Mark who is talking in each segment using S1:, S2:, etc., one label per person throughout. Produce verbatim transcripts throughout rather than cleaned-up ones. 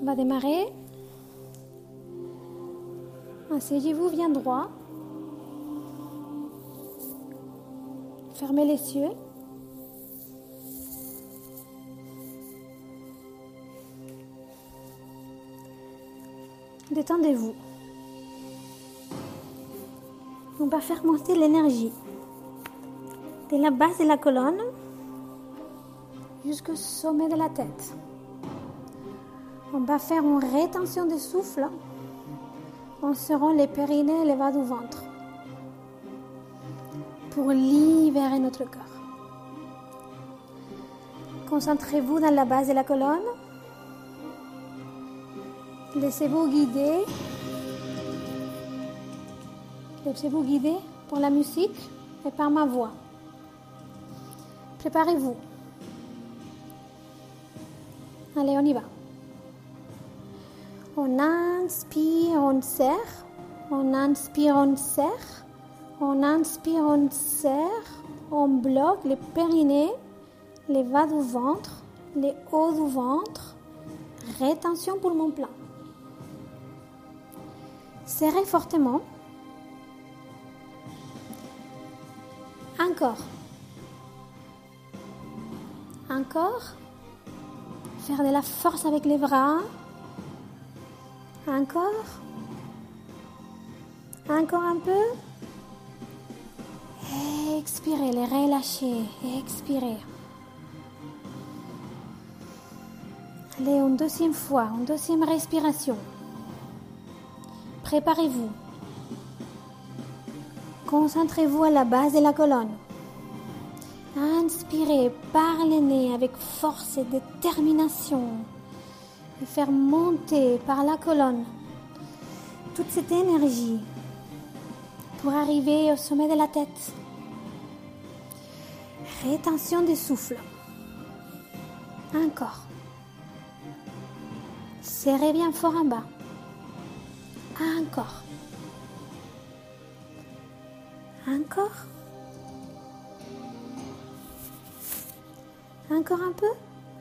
S1: On va démarrer. Asseyez-vous bien droit. Fermez les yeux. Détendez-vous. On va faire monter l'énergie de la base de la colonne jusqu'au sommet de la tête. On va faire une rétention de souffle en serrant les périnées et les bas du ventre pour libérer notre corps. Concentrez-vous dans la base de la colonne. Laissez-vous guider. Laissez-vous guider par la musique et par ma voix. Préparez-vous. Allez, on y va. On inspire, on serre. On inspire, on serre. On inspire, on serre. On bloque les périnées, les bas du ventre, les hauts du ventre. Rétention poumon plein. Serrez fortement. Encore. Encore. Faire de la force avec les bras. Encore. Encore un peu. Expirez, les relâchez. Expirez. Allez, une deuxième fois, une deuxième respiration. Préparez-vous. Concentrez-vous à la base de la colonne. Inspirez par le nez avec force et détermination. Et faire monter par la colonne toute cette énergie pour arriver au sommet de la tête. Rétention des souffles. Encore. Serrez bien fort en bas. Encore. Encore. Encore un peu.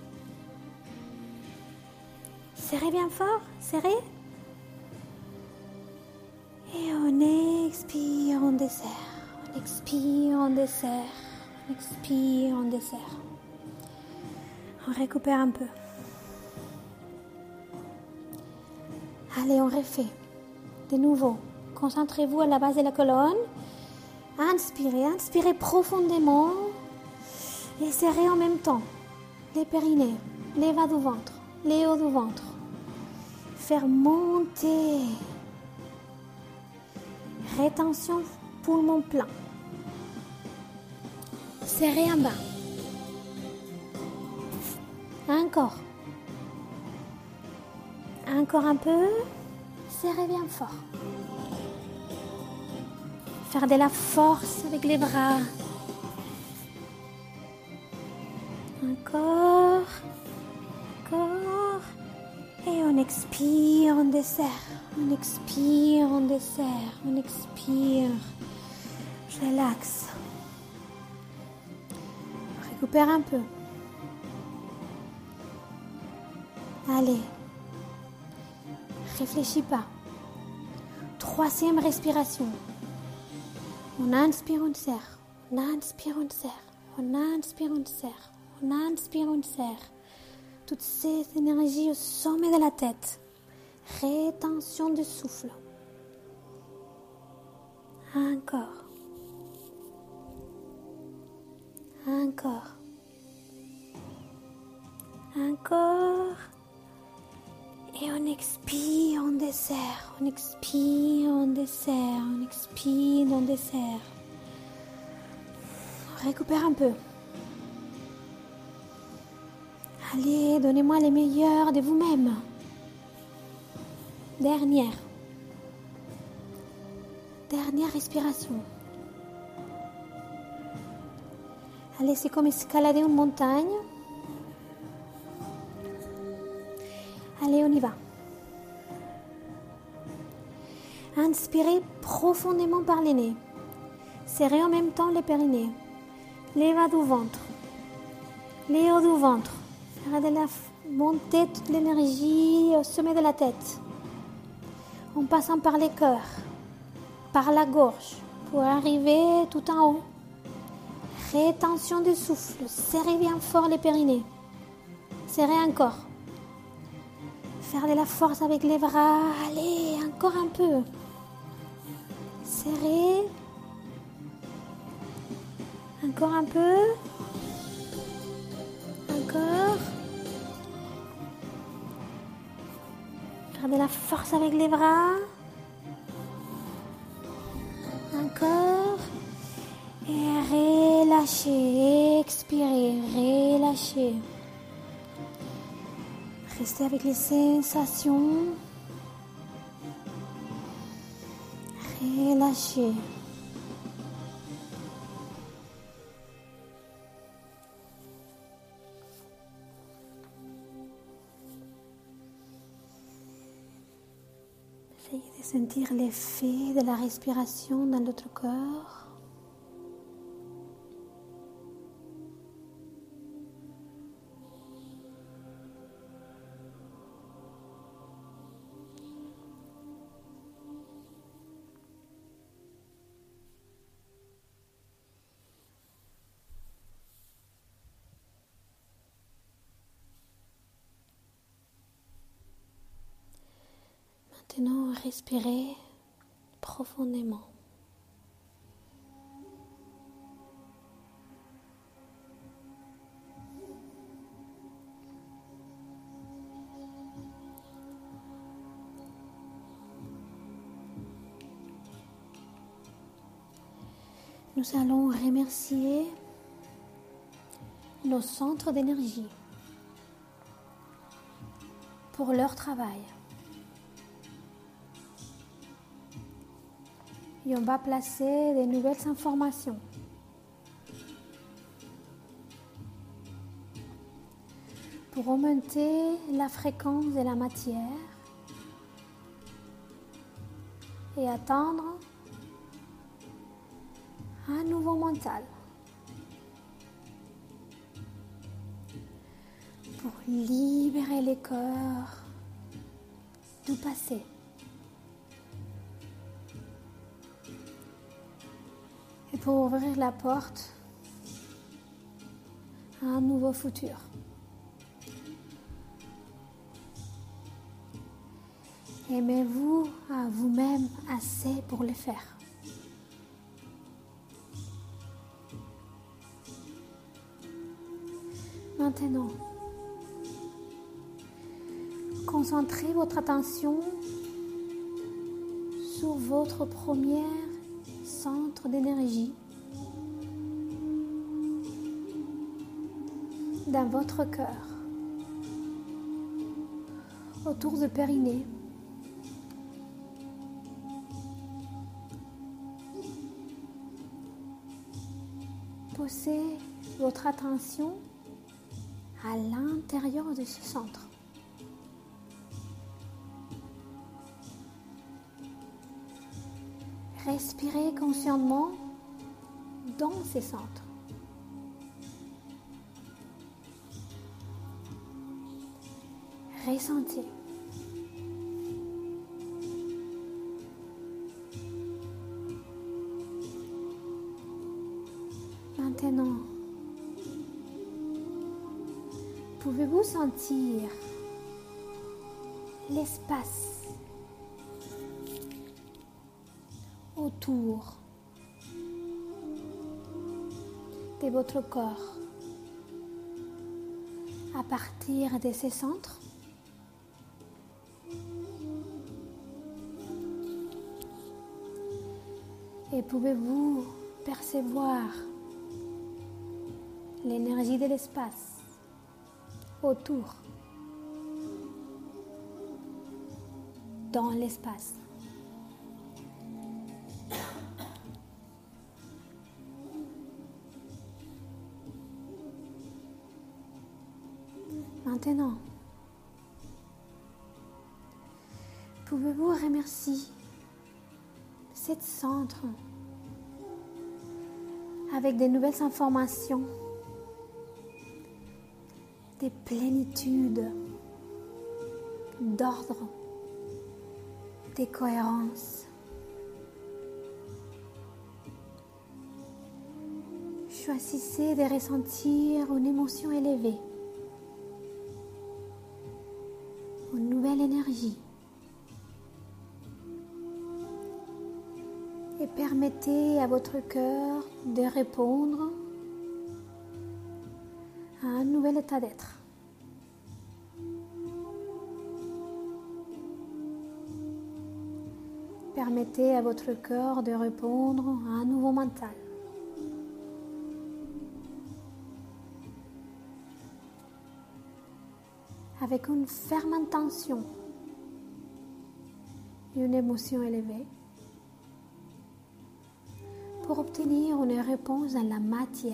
S1: Serrez bien fort. Serrez. Et on expire, on desserre. On expire, on desserre. On expire, on desserre. On récupère un peu. Allez, on refait. De nouveau. Concentrez-vous à la base de la colonne. Inspirez, inspirez profondément et serrez en même temps les périnées, les bas du ventre, les hauts du ventre. Faire monter. Rétention poumon plein. Serrez en bas. Encore. Encore un peu. Serrez bien fort. Faire de la force avec les bras. Encore. Encore. Et on expire, on desserre. On expire, on desserre. On expire. Je relaxe. On récupère un peu. Allez. Réfléchis pas. Troisième respiration. On inspire, on serre. On inspire, on serre. On inspire, on serre. On inspire, on serre. Toute cette énergie au sommet de la tête. Rétention du souffle. Encore. Encore. Encore. Et on expire, on desserre. On expire, on desserre. On expire, on desserre. On récupère un peu. Allez, donnez-moi les meilleurs de vous-même. Dernière. Dernière respiration. Allez, c'est comme escalader une montagne. Allez, on y va. Inspirez profondément par les nez. Serrez en même temps les périnées, les bas du ventre, les hauts du ventre. Faire de la, Montez toute l'énergie au sommet de la tête, en passant par les cœurs, par la gorge, pour arriver tout en haut. Rétention du souffle, serrez bien fort les périnées. Serrez encore. Faire de la force avec les bras, allez, encore un peu. Serrez. Encore un peu. Encore. Gardez la force avec les bras. Encore. Et relâchez. Expirez. Relâchez. Restez avec les sensations. Relâchez. Essayez de sentir l'effet de la respiration dans votre corps. Maintenant, respirez profondément. Nous allons remercier nos centres d'énergie pour leur travail. Et on va placer de nouvelles informations. Pour augmenter la fréquence de la matière et atteindre un nouveau mental. Pour libérer les corps du passé. Et pour ouvrir la porte à un nouveau futur. Aimez-vous à vous-même assez pour le faire. Maintenant, concentrez votre attention sur votre premier centre d'énergie dans votre cœur, autour du périnée. Posez votre attention à l'intérieur de ce centre. Respirez consciemment dans ces centres. Ressentez. Maintenant, pouvez-vous sentir l'espace autour de votre corps à partir de ces centres? Et pouvez-vous percevoir l'énergie de l'espace autour, dans l'espace? Maintenant, pouvez-vous remercier cet centre avec de nouvelles informations de plénitude, d'ordre, de cohérence. Choisissez de ressentir une émotion élevée, une nouvelle énergie. Et permettez à votre cœur de répondre à un nouvel état d'être. Permettez à votre cœur de répondre à un nouveau mental. Avec une ferme intention et une émotion élevée, pour obtenir une réponse dans la matière.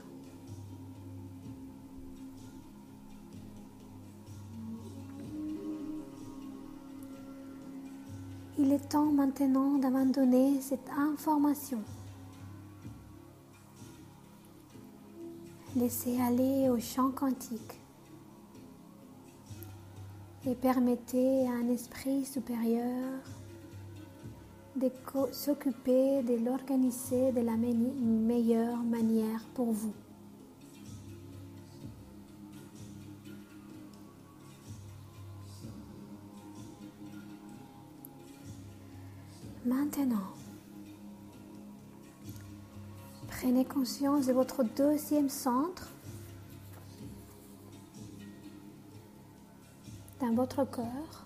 S1: Il est temps maintenant d'abandonner cette information. Laissez aller au champ quantique et permettez à un esprit supérieur de s'occuper de l'organiser de la meilleure manière pour vous. Maintenant, prenez conscience de votre deuxième centre dans votre corps,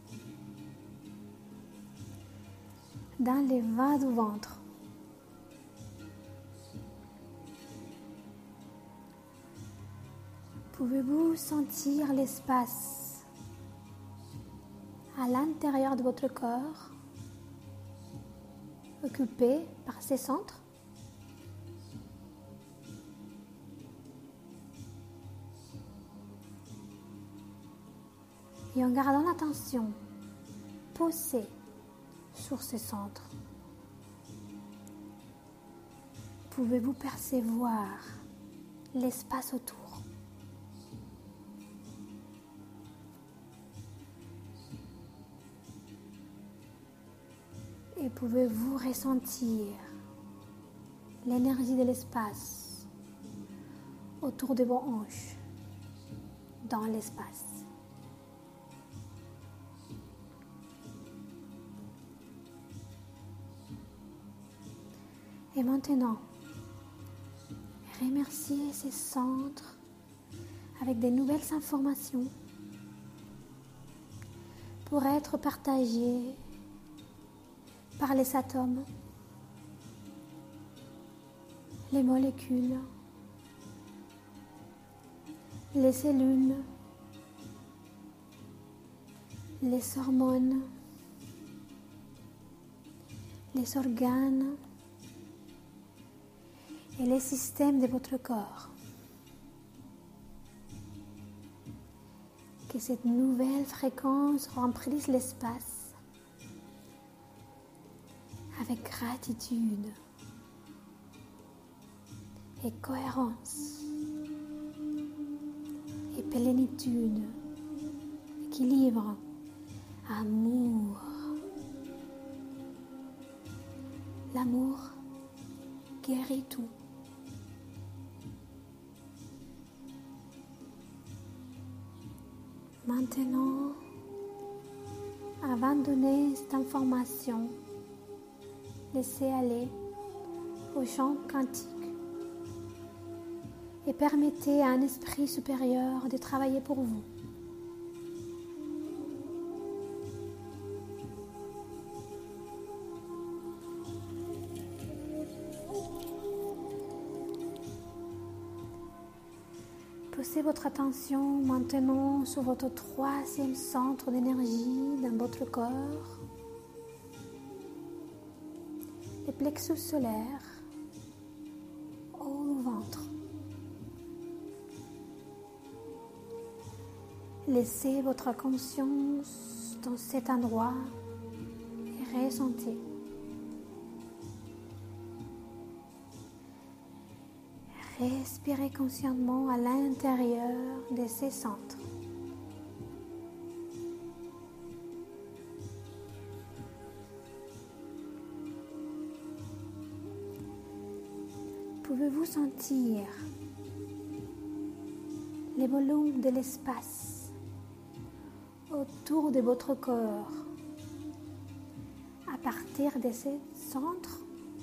S1: dans les bas du ventre. Pouvez-vous sentir l'espace à l'intérieur de votre corps occupé par ces centres? Et en gardant l'attention posée sur ces centres, pouvez-vous percevoir l'espace autour? Et pouvez-vous ressentir l'énergie de l'espace autour de vos hanches, dans l'espace? Et maintenant, remerciez ces centres avec de nouvelles informations pour être partagées par les atomes, les molécules, les cellules, les hormones, les organes et les systèmes de votre corps. Que cette nouvelle fréquence remplisse l'espace avec gratitude et cohérence et plénitude, équilibre, amour. L'amour guérit tout. Maintenant, abandonnez cette information. Laissez aller au champ quantique et permettez à un esprit supérieur de travailler pour vous. Posez votre attention maintenant sur votre troisième centre d'énergie dans votre corps. Le plexus solaire au ventre. Laissez votre conscience dans cet endroit et ressentez. Respirez consciemment à l'intérieur de ces centres. Pouvez-vous sentir les volumes de l'espace autour de votre corps à partir de ces centres?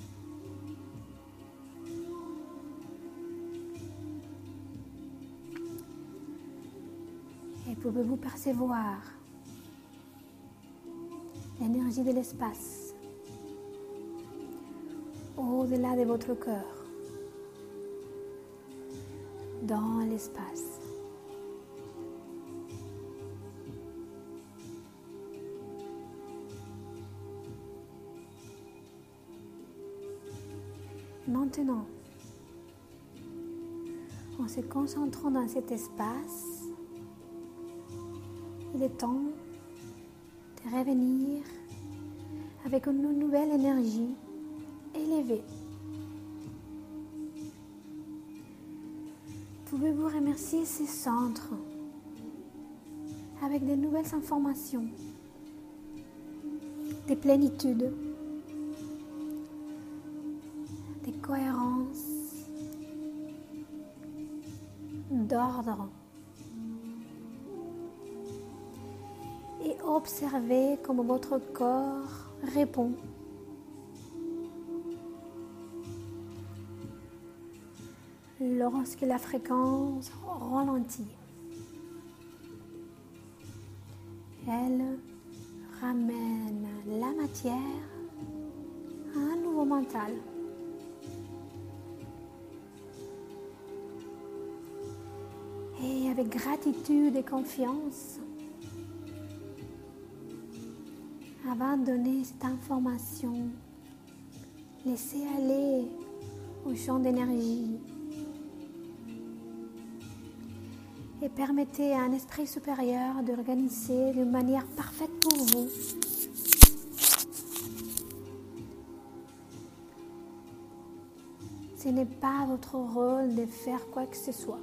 S1: Et pouvez-vous percevoir l'énergie de l'espace au-delà de votre cœur, dans l'espace? Maintenant, en se concentrant dans cet espace, il est temps de revenir avec une nouvelle énergie élevée. Pouvez-vous remercier ces centres avec de nouvelles informations, de plénitude, de cohérence, d'ordre. Et observez comment votre corps répond. Lorsque la fréquence ralentit, elle ramène la matière à un nouveau mental. Et avec gratitude et confiance, avant de donner cette information, laissez aller au champ d'énergie et permettez à un esprit supérieur d'organiser de manière parfaite pour vous. Ce n'est pas votre rôle de faire quoi que ce soit.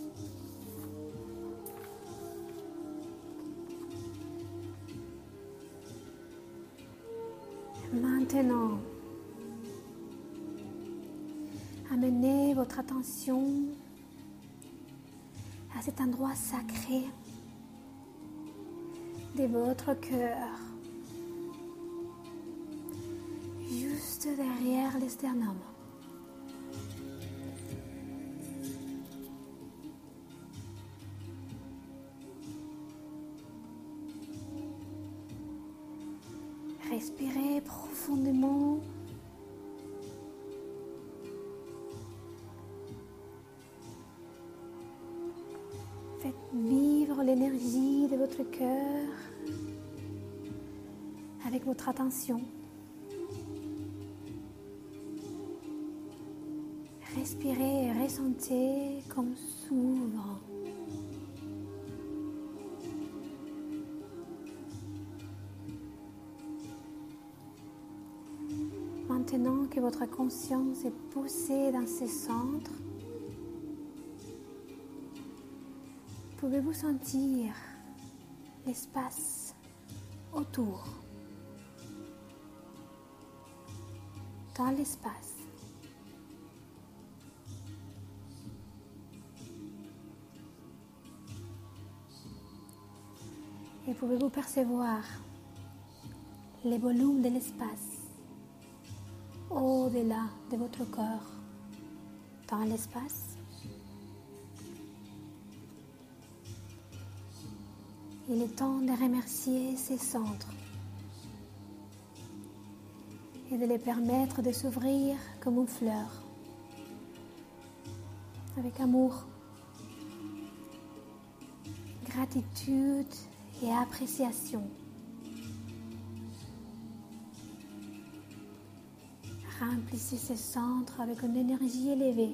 S1: Maintenant, amenez votre attention à cet endroit sacré de votre cœur, juste derrière l'esternum. Respirez profondément. Faites vivre l'énergie de votre cœur avec votre attention. Respirez et ressentez comme s'ouvre. Maintenant que votre conscience est poussée dans ces centres, pouvez-vous sentir l'espace autour, dans l'espace. Et pouvez-vous percevoir les volumes de l'espace au-delà de votre corps, dans l'espace. Il est temps de remercier ces centres et de les permettre de s'ouvrir comme une fleur, avec amour, gratitude et appréciation. Remplissez ces centres avec une énergie élevée.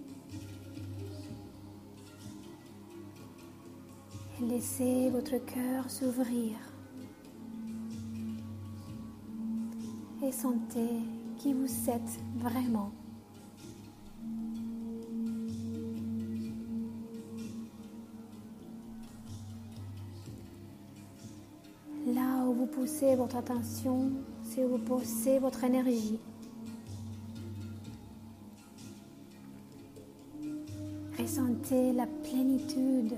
S1: Et laissez votre cœur s'ouvrir. Et sentez qui vous êtes vraiment. posez votre attention, si vous posez votre énergie. Ressentez la plénitude,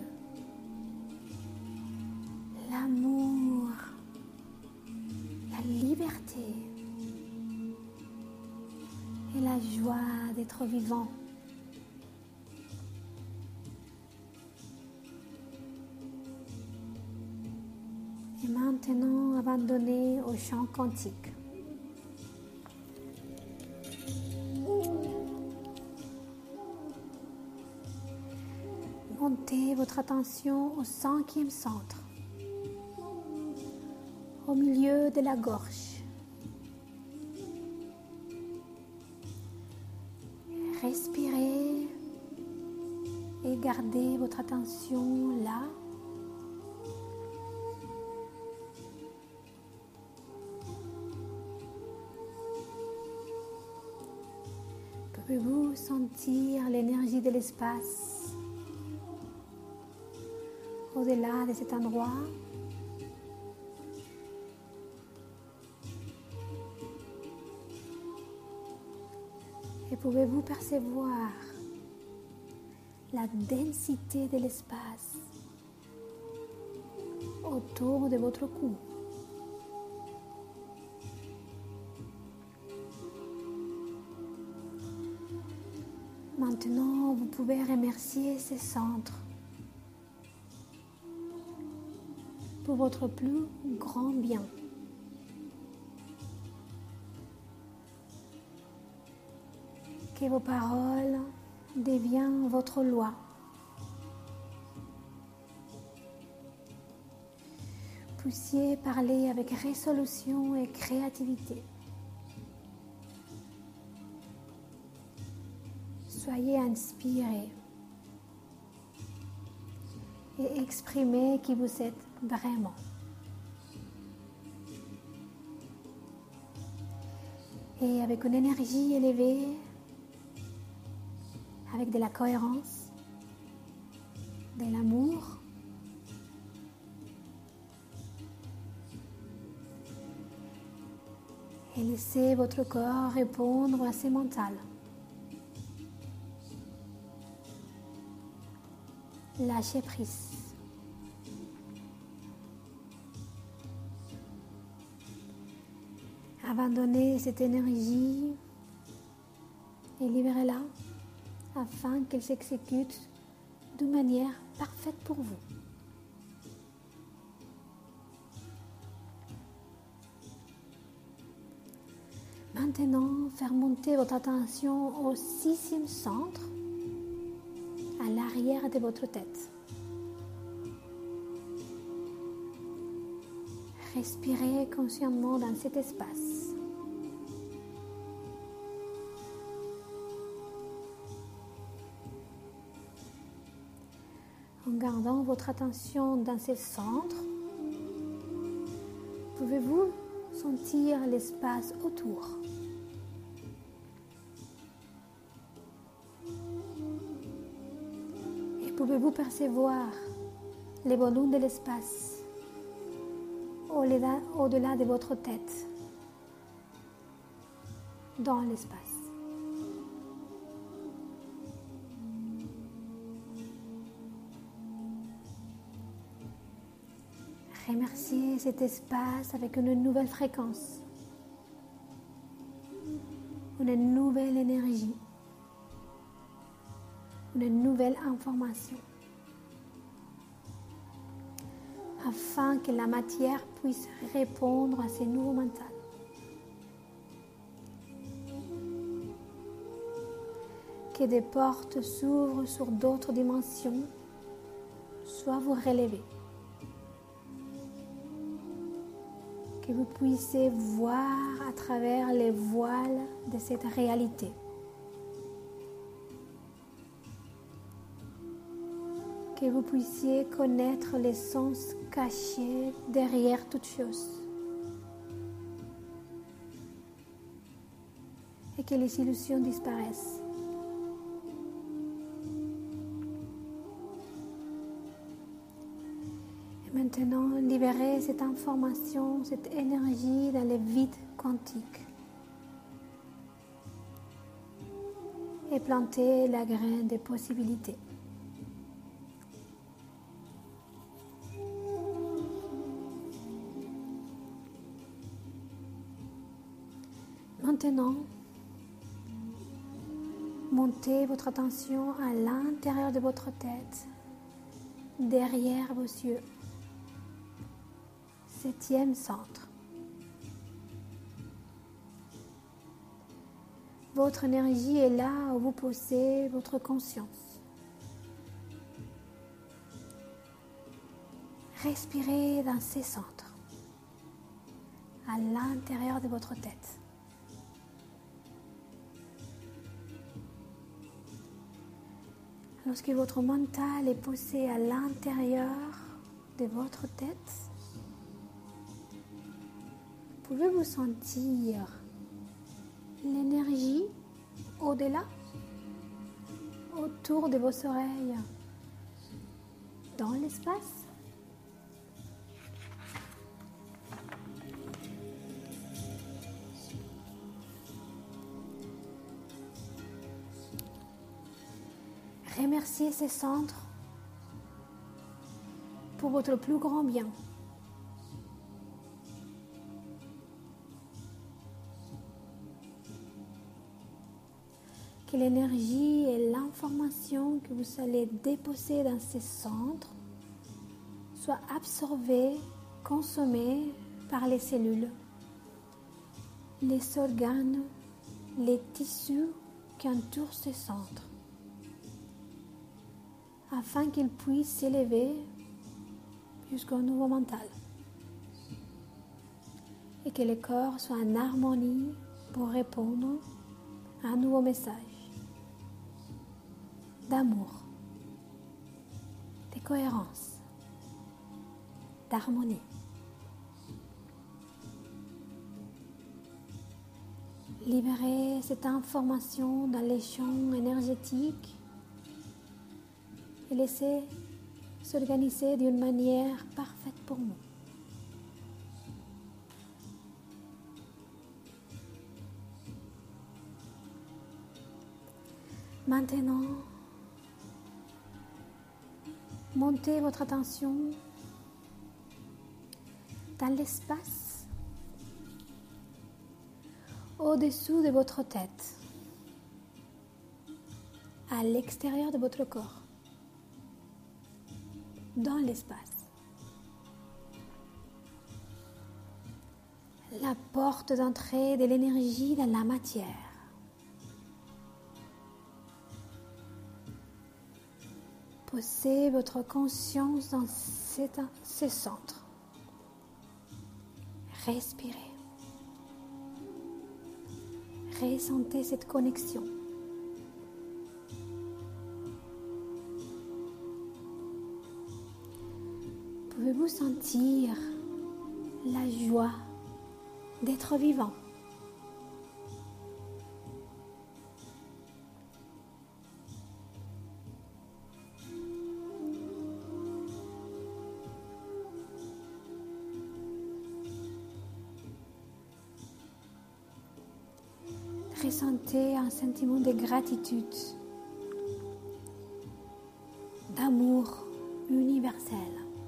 S1: l'amour, la liberté et la joie d'être vivant. Et maintenant, abandonnez au chant quantique. Montez votre attention au cinquième centre, au milieu de la gorge. Respirez et gardez votre attention là. Pouvez-vous sentir l'énergie de l'espace au-delà de cet endroit? Et pouvez-vous percevoir la densité de l'espace autour de votre cou? Maintenant, vous pouvez remercier ces centres pour votre plus grand bien. Que vos paroles deviennent votre loi. Puissiez parler avec résolution et créativité. Soyez inspirés et exprimez qui vous êtes vraiment. Et avec une énergie élevée, avec de la cohérence, de l'amour, et laissez votre corps répondre à ses mentales. Lâchez prise. Abandonnez cette énergie et libérez-la afin qu'elle s'exécute de manière parfaite pour vous. Maintenant, faire monter votre attention au sixième centre, à l'arrière de votre tête. Respirez consciemment dans cet espace. En gardant votre attention dans ce centre, pouvez-vous sentir l'espace autour. Et pouvez-vous percevoir les volumes de l'espace au-delà, au-delà de votre tête, dans l'espace. Remerciez cet espace avec une nouvelle fréquence, une nouvelle énergie, une nouvelle information, afin que la matière puisse répondre à ces nouveaux mentales. Que des portes s'ouvrent sur d'autres dimensions, soit vous relevez. Que vous puissiez voir à travers les voiles de cette réalité. Que vous puissiez connaître les sens cachés derrière toute chose. Et que les illusions disparaissent. Et Maintenant, libérez cette information, cette énergie dans les vides quantiques. Et plantez la graine des possibilités. Maintenant, montez votre attention à l'intérieur de votre tête, derrière vos yeux. Septième centre. Votre énergie est là où vous posez votre conscience. Respirez dans ces centres, à l'intérieur de votre tête. Lorsque votre mental est posé à l'intérieur de votre tête, pouvez-vous sentir l'énergie au-delà, autour de vos oreilles, dans l'espace? Remerciez ces centres pour votre plus grand bien. Que l'énergie et l'information que vous allez déposer dans ces centres soient absorbées, consommées par les cellules, les organes, les tissus qui entourent ces centres, afin qu'ils puissent s'élever jusqu'au niveau mental et que le corps soit en harmonie pour répondre à un nouveau message d'amour, de cohérence, d'harmonie. Libérez cette information dans les champs énergétiques et laissez s'organiser d'une manière parfaite pour nous. Maintenant, montez votre attention dans l'espace au-dessous de votre tête, à l'extérieur de votre corps, dans l'espace. La porte d'entrée de l'énergie dans la matière. Posez votre conscience dans cet, ce centre. Respirez. Ressentez cette connexion. Pouvez-vous sentir la joie d'être vivant? Ressentez un sentiment de gratitude, d'amour universel.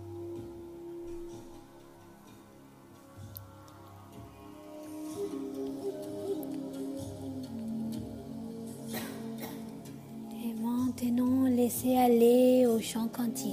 S1: Et maintenant, laissez aller au champ quantique.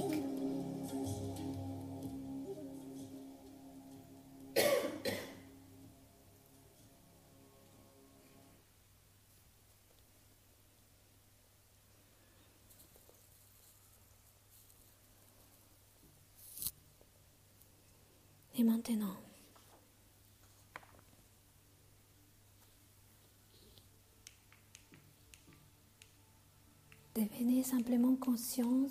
S1: Et maintenant, devenez simplement conscience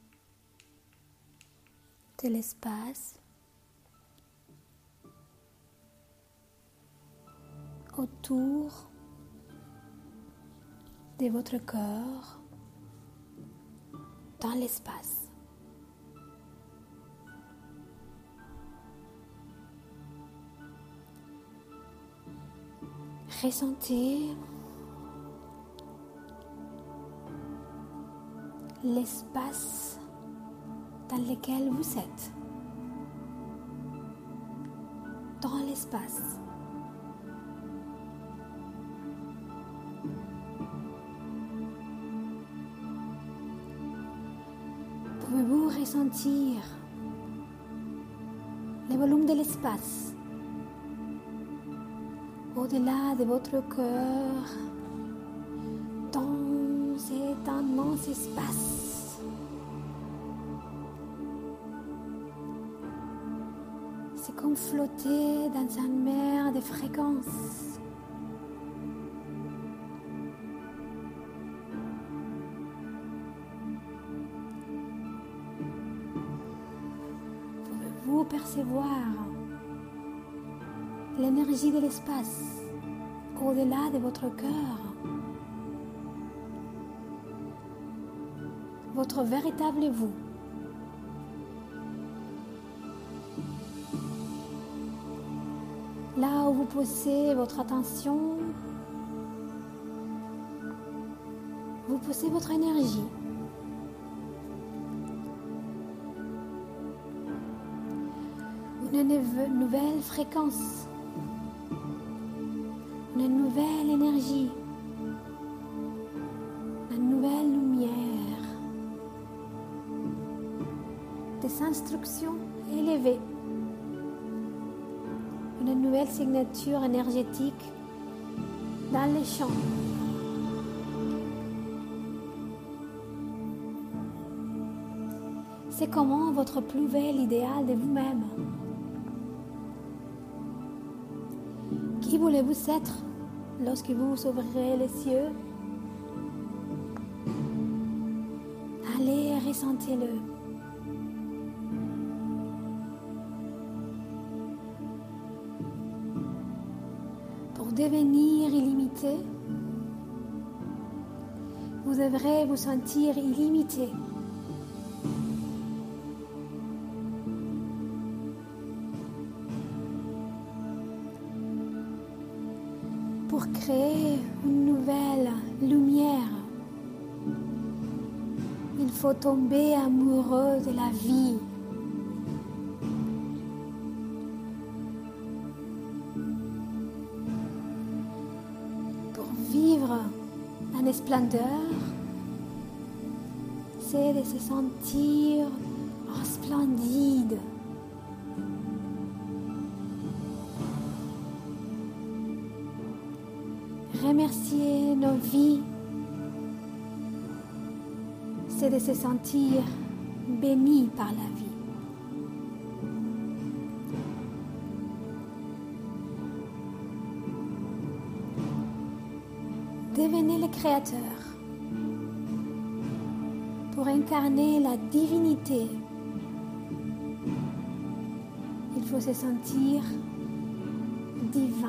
S1: de l'espace autour de votre corps, dans l'espace. Ressentez l'espace dans lequel vous êtes. Dans l'espace. Pouvez-vous ressentir le volume de l'espace au-delà de votre cœur dans cet immense espace? C'est comme flotter dans une mer de fréquences. Pouvez-vous percevoir l'énergie de l'espace au-delà de votre cœur? Votre véritable vous. Là où vous posez votre attention, vous posez votre énergie. Une nouvelle fréquence, une nouvelle énergie, une nouvelle lumière, des instructions élevées. Une nouvelle signature énergétique dans les champs. C'est comment votre plus bel idéal de vous-même. Qui voulez-vous être lorsque vous ouvrirez les yeux? Allez, ressentez-le. Devenir illimité, vous devrez vous sentir illimité. Pour créer une nouvelle lumière, il faut tomber amoureux de la vie. Vivre en splendeur, c'est de se sentir en splendide. Remercier nos vies, c'est de se sentir béni par la vie. Devenez le créateur pour incarner la divinité. Il faut se sentir divin.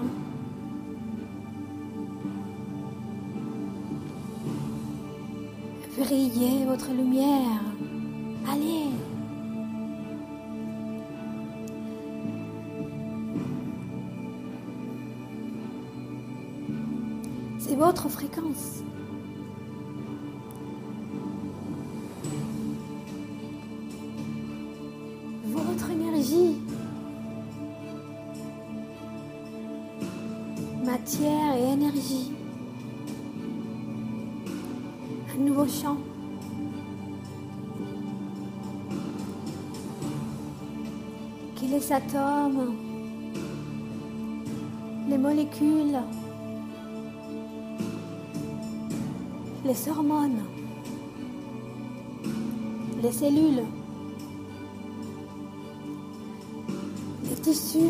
S1: Brillez votre lumière. Allez. C'est votre fréquence. Votre énergie. Matière et énergie. Un nouveau champ. Que les atomes, les molécules, les hormones, les cellules, les tissus,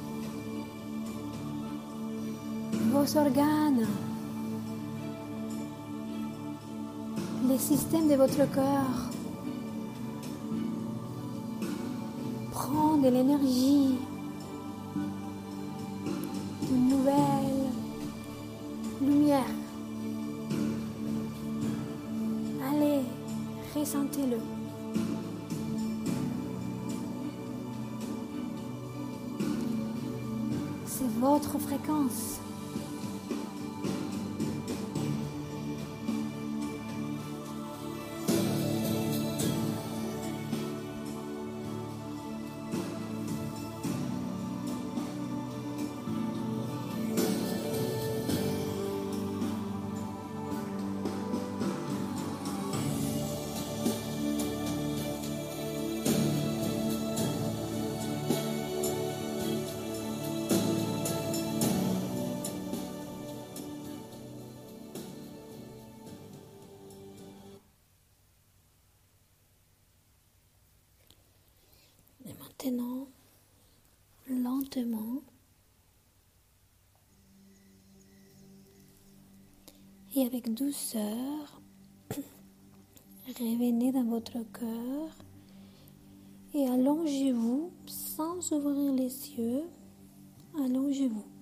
S1: vos organes, les systèmes de votre corps prennent de l'énergie, une nouvelle lumière. Allez, ressentez-le. C'est votre fréquence. lentement. Et avec douceur, revenez dans votre cœur et allongez-vous sans ouvrir les yeux. Allongez-vous.